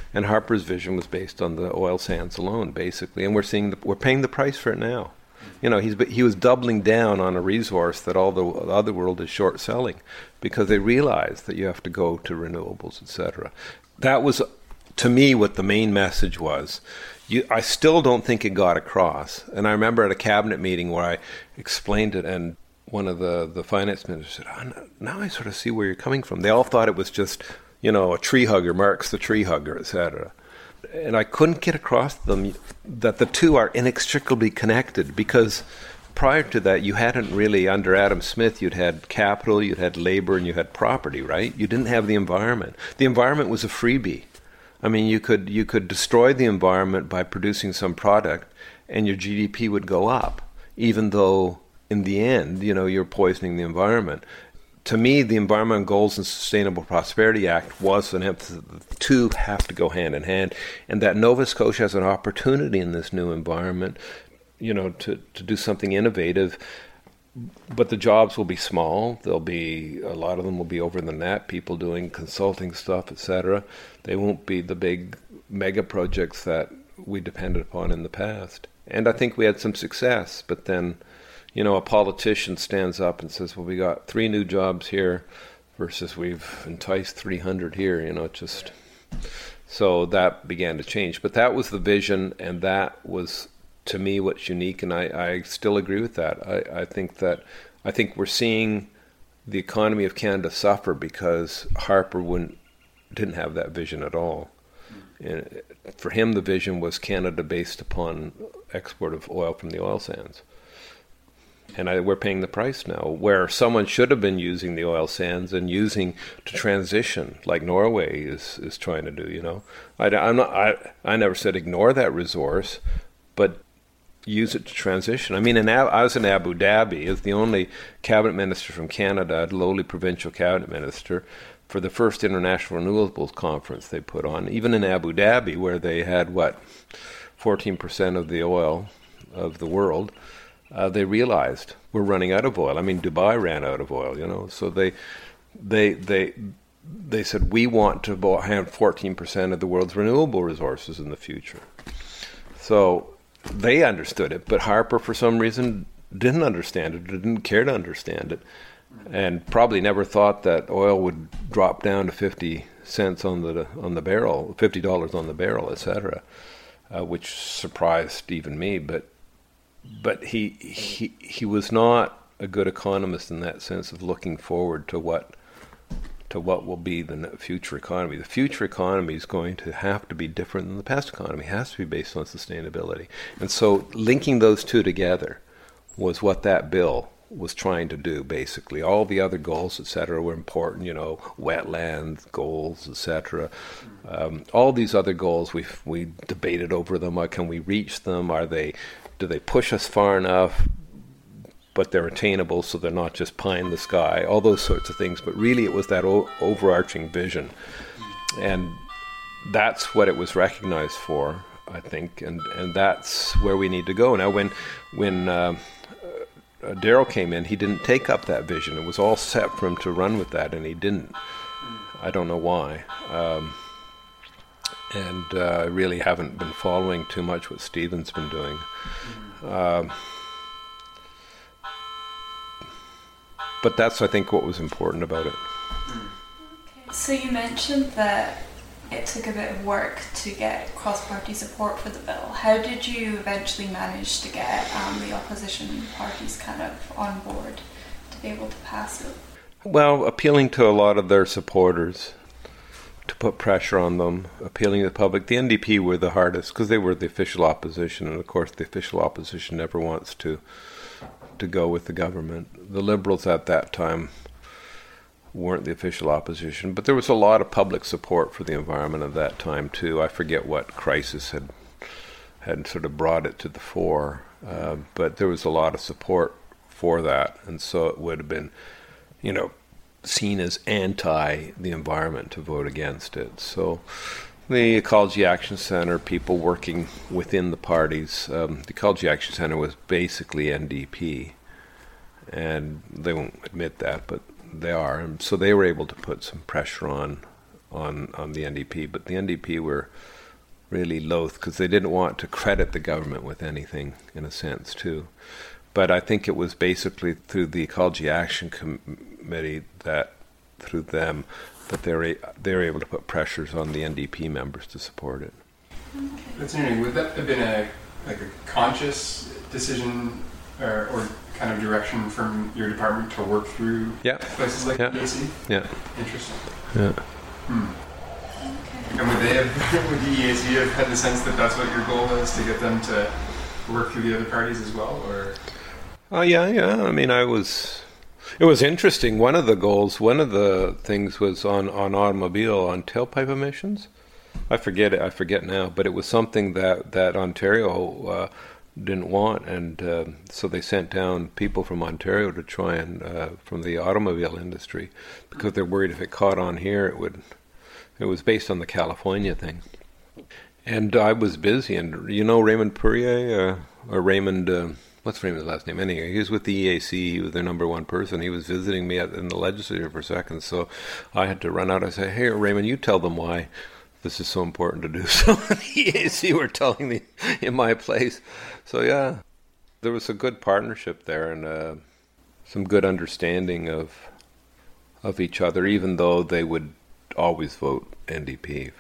And Harper's vision was based on the oil sands alone, basically. And we're seeing the, we're paying the price for it now. You know, he's he was doubling down on a resource that all the other world is short selling, because they realized that you have to go to renewables, et cetera. That was, to me, what the main message was. You, I still don't think it got across. And I remember at a cabinet meeting where I explained it, and one of the, the finance ministers said, oh, now I sort of see where you're coming from. They all thought it was just, you know, a tree hugger, Marx the tree hugger, et cetera. And I couldn't get across to them that the two are inextricably connected, because prior to that, you hadn't really, under Adam Smith, you'd had capital, you'd had labor, and you had property, right? You didn't have the environment. The environment was a freebie. I mean, you could you could destroy the environment by producing some product, and your G D P would go up, even though in the end, you know, you're poisoning the environment. To me, the Environmental Goals and Sustainable Prosperity Act was an emphasis. The two have to go hand in hand, and that Nova Scotia has an opportunity in this new environment, you know, to, to do something innovative. But the jobs will be small. There'll be a lot of them will be over the net, people doing consulting stuff, et cetera. They won't be the big mega projects that we depended upon in the past. And I think we had some success, but then, you know, a politician stands up and says, well, we got three new jobs here versus we've enticed three hundred here, you know, it just... So that began to change. But that was the vision, and that was, to me, what's unique, and I, I still agree with that. I, I think that, I think we're seeing the economy of Canada suffer because Harper wouldn't, didn't have that vision at all. And for him, the vision was Canada based upon export of oil from the oil sands. And I, we're paying the price now, where someone should have been using the oil sands and using to transition, like Norway is, is trying to do, you know. I, I'm not, I, I never said ignore that resource, but use it to transition. I mean, in, I was in Abu Dhabi as the only cabinet minister from Canada, a lowly provincial cabinet minister, for the first International Renewables Conference they put on, even in Abu Dhabi, where they had, what, fourteen percent of the oil of the world. Uh, they realized we're running out of oil. I mean, Dubai ran out of oil, you know. So they, they, they, they said we want to have fourteen percent of the world's renewable resources in the future. So they understood it, but Harper, for some reason, didn't understand it, didn't care to understand it, and probably never thought that oil would drop down to fifty cents on the on the barrel, fifty dollars on the barrel, et cetera, uh, which surprised even me, but. But he, he he was not a good economist in that sense of looking forward to what to what will be the future economy. The future economy is going to have to be different than the past economy. It has to be based on sustainability. And so linking those two together was what that bill was trying to do, basically. All the other goals, et cetera, were important, you know, wetlands goals, et cetera. Um, all these other goals, we we debated over them. Can we reach them? Are they... Do they push us far enough, but they're attainable, so they're not just pie in the sky, all those sorts of things. But really it was that o- overarching vision. And that's what it was recognized for, I think, and, and that's where we need to go. Now, when, when uh, uh, Daryl came in, he didn't take up that vision. It was all set for him to run with that, and he didn't. I don't know why. Um, And I uh, really haven't been following too much what Stephen's been doing. Um, but that's, I think, what was important about it. Okay. So you mentioned that it took a bit of work to get cross-party support for the bill. How did you eventually manage to get um, the opposition parties kind of on board to be able to pass it? Well, appealing to a lot of their supporters, to put pressure on them, appealing to the public. The N D P were the hardest because they were the official opposition, and of course the official opposition never wants to to go with the government. The Liberals at that time weren't the official opposition, but there was a lot of public support for the environment at that time too. I forget what crisis had had sort of brought it to the fore, uh, but there was a lot of support for that, and so it would have been, you know, seen as anti the environment to vote against it. So the Ecology Action Centre, people working within the parties, um, the Ecology Action Centre was basically N D P, and they won't admit that, but they are, and so they were able to put some pressure on on, on the N D P, but the N D P were really loath because they didn't want to credit the government with anything, in a sense, too. But I think it was basically through the Ecology Action Committee that, through them, that they were, they were able to put pressures on the N D P members to support it. That's interesting. Would that have been a like a conscious decision or, or kind of direction from your department to work through yeah. places like yeah. the E A C? Yeah. Interesting. Yeah. Hmm. And would they have, would the E A C have had the sense that that's what your goal is, to get them to work through the other parties as well, or? Oh, yeah, yeah. I mean, I was... It was interesting. One of the goals, one of the things was on, on automobile, on tailpipe emissions. I forget it. I forget now. But it was something that, that Ontario uh, didn't want. And uh, so they sent down people from Ontario to try and, uh, from the automobile industry, because they're worried if it caught on here, it would... It was based on the California thing. And I was busy. And you know Raymond Poirier, uh, or Raymond... Uh, What's Raymond's last name? Anyway, he was with the E A C. He was their number one person. He was visiting me at, in the legislature for a second, so I had to run out. I said, "Hey, Raymond, you tell them why this is so important to do." So the E A C were telling me in my place. So yeah, there was a good partnership there and uh, some good understanding of of each other, even though they would always vote N D P.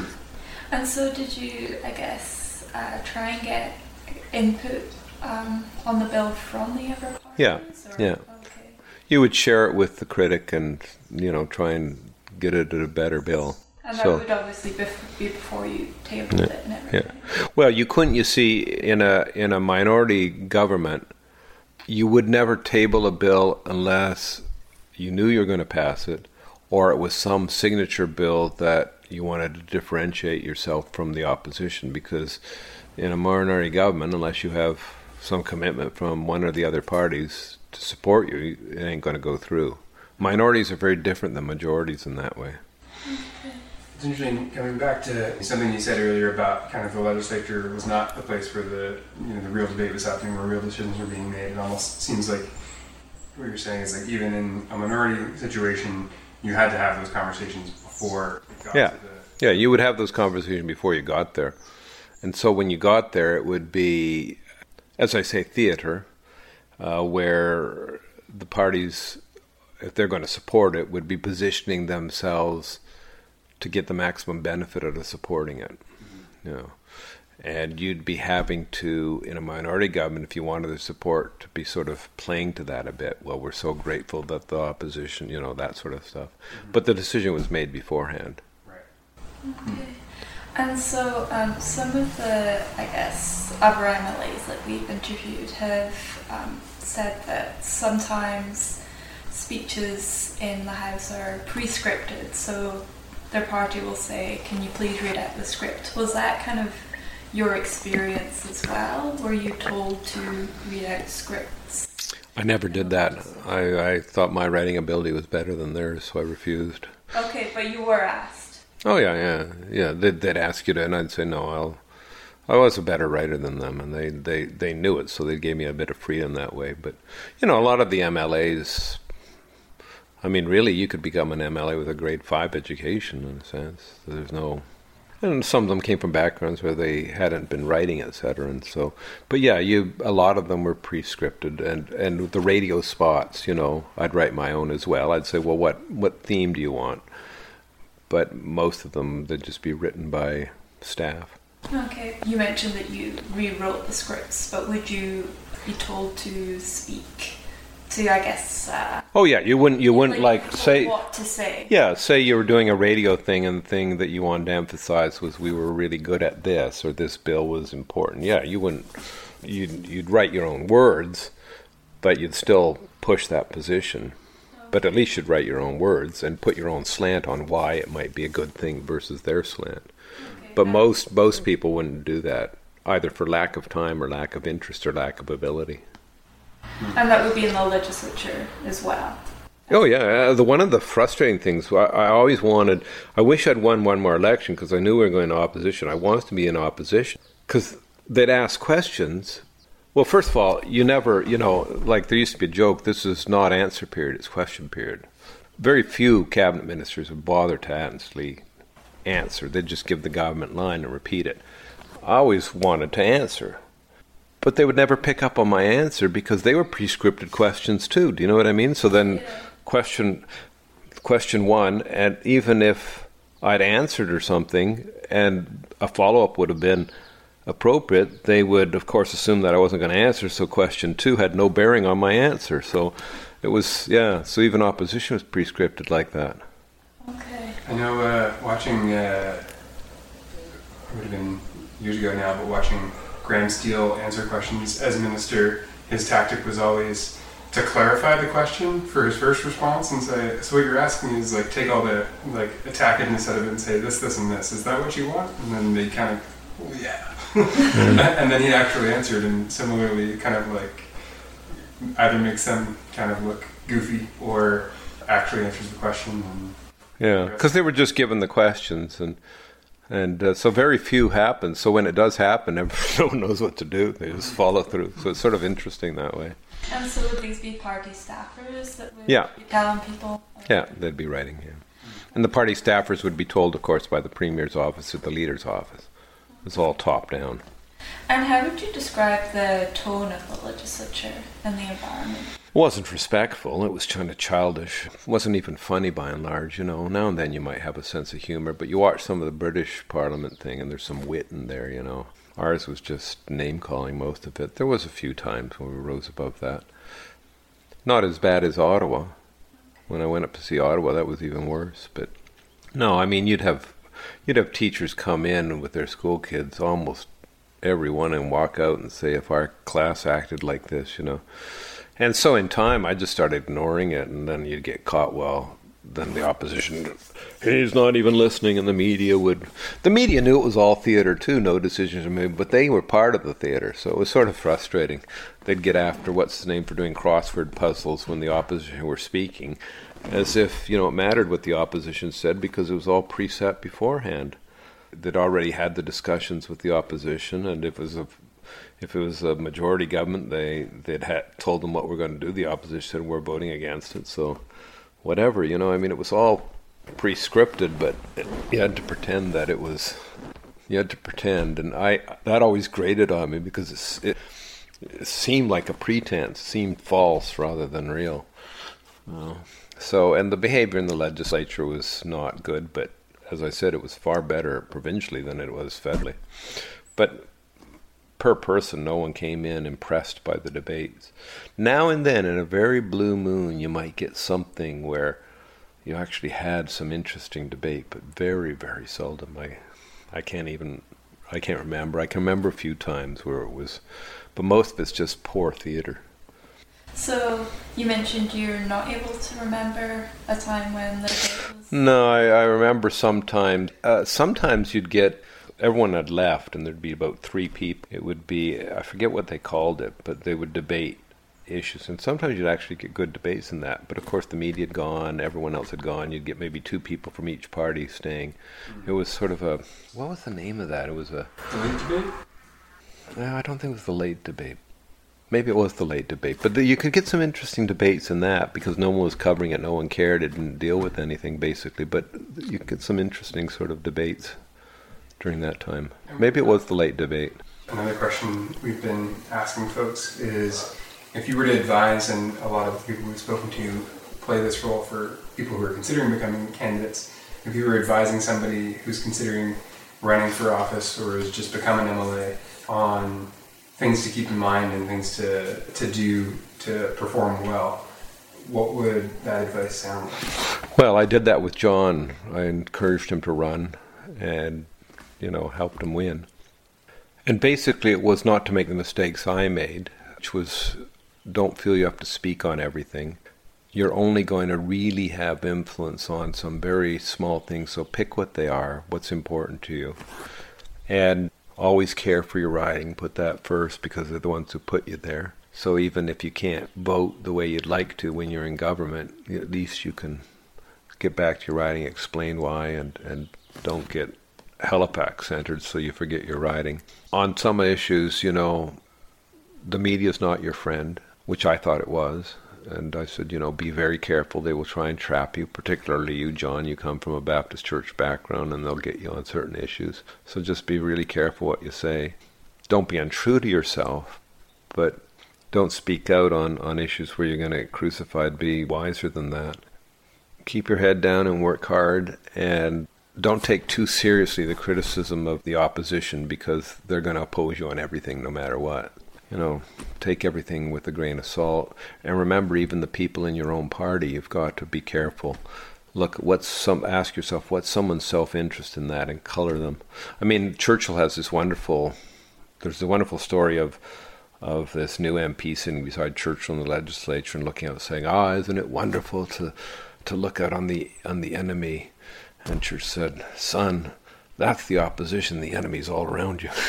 And so, did you, I guess, uh, try and get input Um, on the bill from the other parties? Yeah, or? yeah. Okay. You would share it with the critic and, you know, try and get it at a better bill. And so, that would obviously be before you tabled yeah, it and everything. Yeah. Well, you couldn't, you see, in a in a minority government, you would never table a bill unless you knew you were going to pass it, or it was some signature bill that you wanted to differentiate yourself from the opposition, because in a minority government, unless you have some commitment from one or the other parties to support you, it ain't going to go through. Minorities are very different than majorities in that way. It's interesting, coming back to something you said earlier about kind of the legislature was not the place where the you know the real debate was happening, where real decisions were being made. It almost seems like what you're saying is like even in a minority situation, you had to have those conversations before it got yeah. to the... Yeah, you would have those conversations before you got there. And so when you got there, it would be, as I say, theater, uh, where the parties, if they're going to support it, would be positioning themselves to get the maximum benefit out of supporting it. Mm-hmm. You know, and you'd be having to, in a minority government, if you wanted the support, to be sort of playing to that a bit. Well, we're so grateful that the opposition, you know, that sort of stuff. Mm-hmm. But the decision was made beforehand. Right. Okay. And so um, some of the, I guess, other M L As that we've interviewed have um, said that sometimes speeches in the House are pre-scripted. So their party will say, "Can you please read out the script?" Was that kind of your experience as well? Were you told to read out scripts? I never did that. I, I thought my writing ability was better than theirs, so I refused. Okay, but you were asked. Oh yeah, yeah, yeah. They'd, they'd ask you to, and I'd say no. I'll. I was a better writer than them, and they, they, they knew it, so they gave me a bit of freedom that way. But you know, a lot of the M L As. I mean, really, you could become an M L A with a grade five education, in a sense. There's no, and some of them came from backgrounds where they hadn't been writing, et cetera. And so, but yeah, you. A lot of them were pre-scripted, and and the radio spots. You know, I'd write my own as well. I'd say, well, what what theme do you want? But most of them, they'd just be written by staff. Okay. You mentioned that you rewrote the scripts, but would you be told to speak to, I guess... Uh, oh, yeah. You wouldn't, you wouldn't like, like say... What to say. Yeah, say you were doing a radio thing and the thing that you wanted to emphasize was we were really good at this, or this bill was important. Yeah, you wouldn't... You'd, you'd write your own words, but you'd still push that position. But at least you'd write your own words and put your own slant on why it might be a good thing versus their slant. Okay, but most most people wouldn't do that, either for lack of time or lack of interest or lack of ability. And that would be in the legislature as well. Oh yeah, uh, the one of the frustrating things, I, I always wanted, I wish I'd won one more election because I knew we were going to opposition. I wanted to be in opposition because they'd ask questions. Well, first of all, you never, you know, like there used to be a joke, this is not answer period, it's question period. very few cabinet ministers would bother to honestly answer. They'd just give the government line and repeat it. I always wanted to answer. But they would never pick up on my answer because they were pre-scripted questions too. Do you know what I mean? So then Yeah. question question one, and even if I'd answered or something and a follow-up would have been appropriate, they would, of course, assume that I wasn't going to answer, so question two had no bearing on my answer. So it was, yeah, so even opposition was pre-scripted like that. Okay. I know uh, watching, uh, it would have been years ago now, but watching Graham Steele answer questions as minister, his tactic was always to clarify the question for his first response and say, so what you're asking is like take all the, like attack it instead of it and say this, this, and this. Is that what you want? And then they kind of, well, yeah. And then he actually answered, and similarly kind of like either makes them kind of look goofy or actually answers the question. And Yeah, because they were just given the questions, and and uh, so very few happen. So when it does happen, no one knows what to do. They just follow through. So it's sort of interesting that way. And so would these be party staffers that would Yeah. be telling people? Yeah, they'd be writing, yeah. And the party staffers would be told, of course, by the Premier's office or the Leader's office. It's all top down. And how would you describe the tone of the legislature and the environment? It wasn't respectful. It was kind of childish. It wasn't even funny by and large, you know. Now and then you might have a sense of humor, but you watch some of the British Parliament thing and there's some wit in there, you know. Ours was just name-calling, most of it. There was a few times when we rose above that. Not as bad as Ottawa. When I went up to see Ottawa, that was even worse. But no, I mean, you'd have you'd have teachers come in with their school kids, almost every one, and walk out and say, if our class acted like this, you know. And so in time, I just started ignoring it, and then you'd get caught, well, then the opposition, he's not even listening, and the media would... The media knew it was all theatre too, no decisions were made, but they were part of the theatre, so it was sort of frustrating. They'd get after, what's his name, for doing crossword puzzles when the opposition were speaking, as if, you know, it mattered what the opposition said because it was all preset beforehand. They'd already had the discussions with the opposition, and if it was a, if it was a majority government, they, they'd had told them what we're going to do. The opposition said we're voting against it, so... Whatever, you know, I mean, it was all pre-scripted, but it, you had to pretend that it was, you had to pretend, and I, that always grated on me because it's, it, it seemed like a pretense, seemed false rather than real. Uh, so, and the behavior in the legislature was not good, but as I said, it was far better provincially than it was federally. But per person, no one came in impressed by the debates. Now and then, in a very blue moon, you might get something where you actually had some interesting debate, but very, very seldom. I, I can't even, I can't remember. I can remember a few times where it was, but most of it's just poor theatre. So you mentioned you're not able to remember a time when the debate was... No, I, I remember sometimes. Uh, sometimes you'd get... Everyone had left, and there'd be about three people. It would be, I forget what they called it, but they would debate issues. And sometimes you'd actually get good debates in that. But of course, the media had gone, everyone else had gone. You'd get maybe two people from each party staying. Mm-hmm. It was sort of a, what was the name of that? It was a... The late debate? No, I don't think it was the late debate. Maybe it was the late debate. But the, you could get some interesting debates in that because no one was covering it, no one cared, it didn't deal with anything, basically. But you could get some interesting sort of debates during that time. Maybe it was the late debate. Another question we've been asking folks is, if you were to advise, and a lot of the people we've spoken to play this role for people who are considering becoming candidates, if you were advising somebody who's considering running for office or has just become an M L A on things to keep in mind and things to, to do to perform well, what would that advice sound like? Well, I did that with John. I encouraged him to run and you know, helped him win. And basically it was not to make the mistakes I made, which was don't feel you have to speak on everything. You're only going to really have influence on some very small things, so pick what they are, what's important to you. And always care for your riding, put that first because they're the ones who put you there. So even if you can't vote the way you'd like to when you're in government, at least you can get back to your riding, explain why, and, and don't get Halifax centered so you forget your riding. On some issues, you know, the media's not your friend, which I thought it was. and I said, you know, be very careful. They will try and trap you, particularly you, John. You come from a Baptist church background, and they'll get you on certain issues. So just be really careful what you say. Don't be untrue to yourself, but don't speak out on, on issues where you're going to get crucified. Be wiser than that. Keep your head down and work hard, and don't take too seriously the criticism of the opposition, because they're going to oppose you on everything no matter what. You know, take everything with a grain of salt. And remember, even the people in your own party, you've got to be careful. Look, what's some, ask yourself, what's someone's self-interest in that, and color them. I mean, Churchill has this wonderful, there's a wonderful story of of this new M P sitting beside Churchill in the legislature and looking out saying, ah, isn't it wonderful to to look out on the on the enemy? And Church said, son, that's the opposition. The enemy's all around you.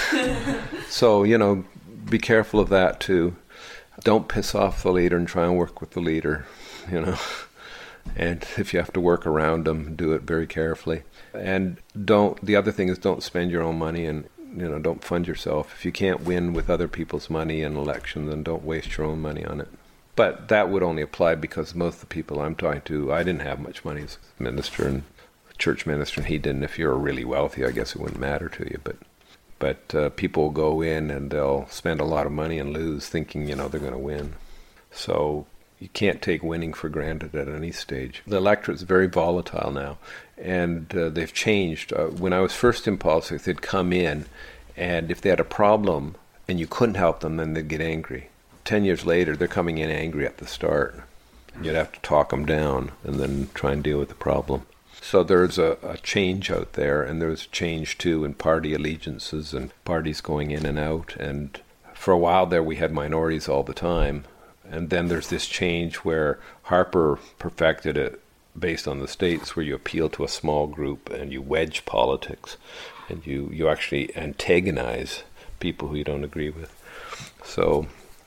So, you know, be careful of that too. Don't piss off the leader and try and work with the leader, you know. And if you have to work around them, do it very carefully. And don't, the other thing is don't spend your own money, and, you know, don't fund yourself. If you can't win with other people's money in an election, then don't waste your own money on it. But that would only apply because most of the people I'm talking to, I didn't have much money as a minister and church minister, and he didn't. If you're really wealthy, I guess it wouldn't matter to you. But but uh, people will go in and they'll spend a lot of money and lose, thinking, you know, they're going to win. So you can't take winning for granted at any stage. The electorate's very volatile now, and uh, they've changed. Uh, when I was first in politics, they'd come in, and if they had a problem and you couldn't help them, then they'd get angry. Ten years later, they're coming in angry at the start. You'd have to talk them down and then try and deal with the problem. So there's a, a change out there, and there's change too in party allegiances and parties going in and out. And for a while there, we had minorities all the time. And then there's this change where Harper perfected it based on the states, where you appeal to a small group and you wedge politics, and you, you actually antagonize people who you don't agree with. So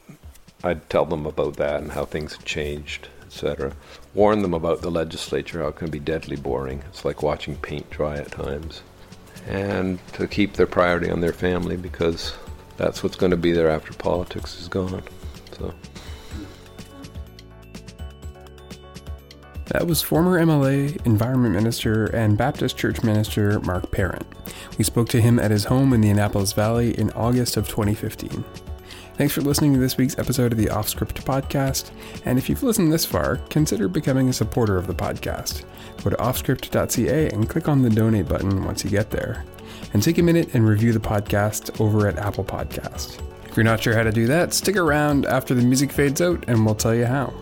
I'd tell them about that and how things have changed, et cetera. Warn them about the legislature, how it can be deadly boring. It's like watching paint dry at times. And to keep their priority on their family, because that's what's going to be there after politics is gone. So that was former M L A, Environment Minister, and Baptist Church Minister Mark Parent. We spoke to him at his home in the Annapolis Valley in August of twenty fifteen. Thanks for listening to this week's episode of the Offscript podcast, and if you've listened this far, consider becoming a supporter of the podcast. Go to offscript dot c a and click on the donate button once you get there. And take a minute and review the podcast over at Apple Podcasts. If you're not sure how to do that, stick around after the music fades out and we'll tell you how.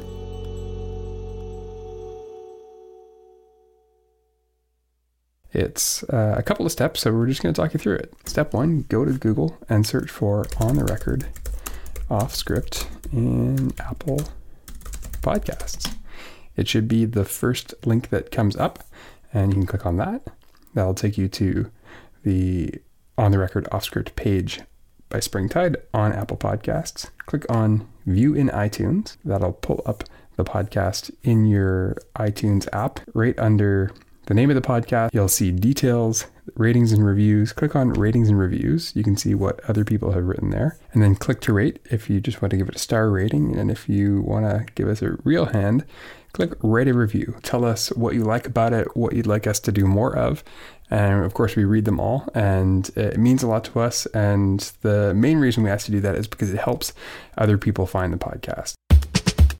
It's uh, a couple of steps, so we're just going to talk you through it. Step one, go to Google and search for On the Record Offscript in Apple Podcasts. It should be the first link that comes up, and you can click on that. That'll take you to the On the Record Offscript page by Springtide on Apple Podcasts. Click on View in iTunes. That'll pull up the podcast in your iTunes app right under the name of the podcast. You'll see details, ratings and reviews. Click on ratings and reviews. You can see what other people have written there. And then click to rate if you just want to give it a star rating. And if you want to give us a real hand, click write a review. Tell us what you like about it, what you'd like us to do more of. And of course, we read them all, and it means a lot to us. And the main reason we ask you to do that is because it helps other people find the podcast.